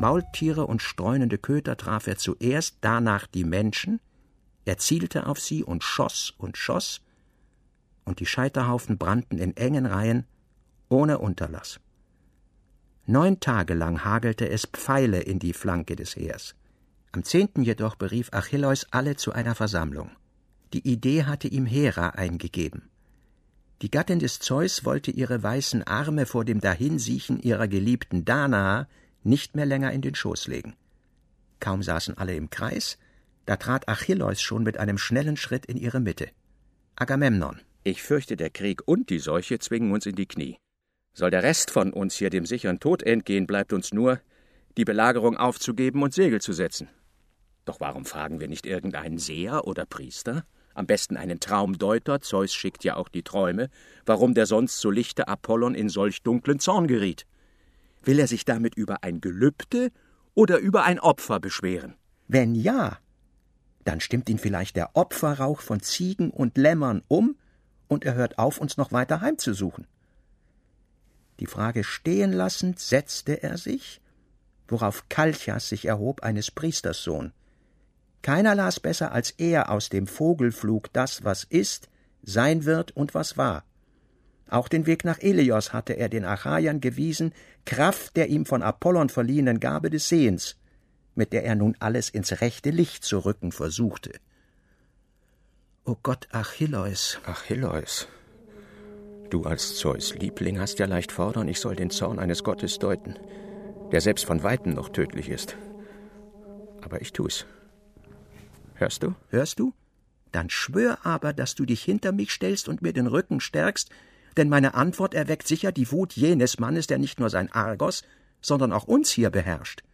Maultiere und streunende Köter traf er zuerst, danach die Menschen. Er zielte auf sie und schoss, und die Scheiterhaufen brannten in engen Reihen, ohne Unterlass. 9 Tage lang hagelte es Pfeile in die Flanke des Heers. Am 10. jedoch berief Achilleus alle zu einer Versammlung. Die Idee hatte ihm Hera eingegeben. Die Gattin des Zeus wollte ihre weißen Arme vor dem Dahinsiechen ihrer geliebten Danae nicht mehr länger in den Schoß legen. Kaum saßen alle im Kreis, da trat Achilleus schon mit einem schnellen Schritt in ihre Mitte. Agamemnon: Ich fürchte, der Krieg und die Seuche zwingen uns in die Knie. Soll der Rest von uns hier dem sicheren Tod entgehen, bleibt uns nur, die Belagerung aufzugeben und Segel zu setzen. Doch warum fragen wir nicht irgendeinen Seher oder Priester? Am besten einen Traumdeuter, Zeus schickt ja auch die Träume, warum der sonst so lichte Apollon in solch dunklen Zorn geriet. Will er sich damit über ein Gelübde oder über ein Opfer beschweren? Wenn ja, dann stimmt ihn vielleicht der Opferrauch von Ziegen und Lämmern um, und er hört auf, uns noch weiter heimzusuchen. Die Frage stehen lassend, setzte er sich, worauf Kalchas sich erhob, eines Priesters Sohn. Keiner las besser als er aus dem Vogelflug das, was ist, sein wird und was war. Auch den Weg nach Ilios hatte er den Achaiern gewiesen, Kraft der ihm von Apollon verliehenen Gabe des Sehens, mit der er nun alles ins rechte Licht zu rücken versuchte. O Gott, Achilleus! Achilleus, du als Zeus Liebling hast ja leicht fordern, ich soll den Zorn eines Gottes deuten, der selbst von Weitem noch tödlich ist. Aber ich tu's. Hörst du? Hörst du? Dann schwör aber, dass du dich hinter mich stellst und mir den Rücken stärkst, denn meine Antwort erweckt sicher die Wut jenes Mannes, der nicht nur sein Argos, sondern auch uns hier beherrscht.